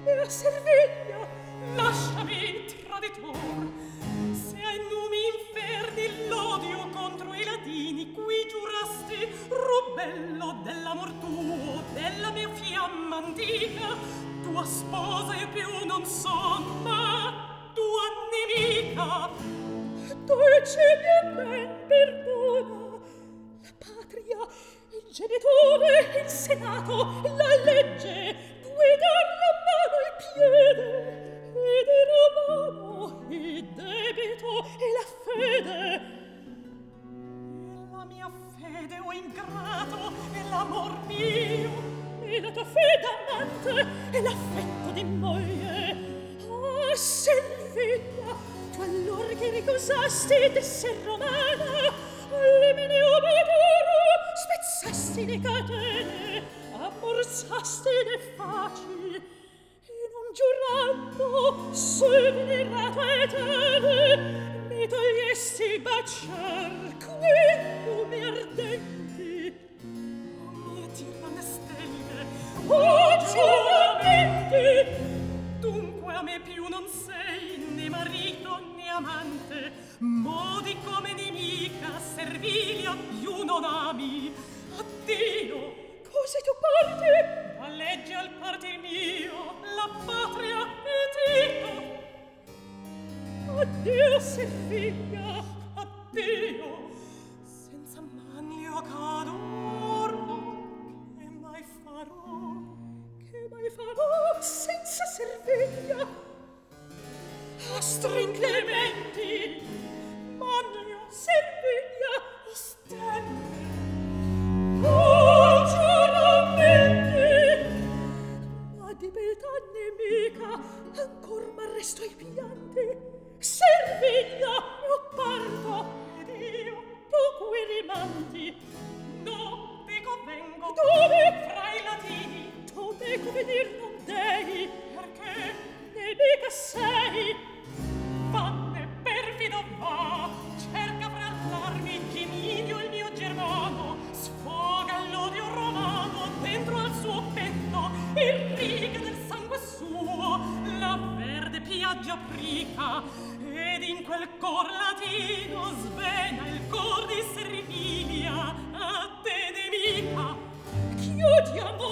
e a Servilia. Lasciami, traditor, se ai numi inferni l'odio contro i latini, cui giurasti, rubello dell'amor tuo, della mia fiamma antica, tua sposa e più non son, ma tua nemica. Dolce mia ben perdona, la patria, il genitore, il senato, la legge, guidar la mano e il piede, ed era mano, il debito e la fede. E la mia fede, o ingrato, e l'amor mio, e la tua fede amante, e l'affetto di moglie. Ah, Servilia, tu allor che ricusasti d'esser romana, alle mene obbedoro, spezzasti le catene, ammorzasti le faci, e non giurando sul venerato eterne, mi togliesti baciar quei lumi ardenti. O mie tirane stelle, o giuramenti, dunque a me più non sei né marito né amante, modi come nemica, Servilia più non ami. Addio, così tu parti, la legge al partir mio, la patria e Tito. Addio, Servilia, addio, senza manlio cadorno, che mai farò senza Servilia? Astri inclementi, manlio, Servilia, ostenne. Oh, giuramenti, ma di beltà nemica ancor m'arresto ai pianti. Servilia, io parto, ed io, tu qui rimanti. No, dico vengo. Dove? Fra i latini. Tu meco venir non devi. Perché? Nemica sei. Vanne, perfido va, cerca fra l'armi Geminio il mio germano, sfoga l'odio romano dentro al suo petto, irriga del sangue suo la verde piaggia prica, ed in quel cor latino svena il cor di Servilia a te nemica. Chiudiamo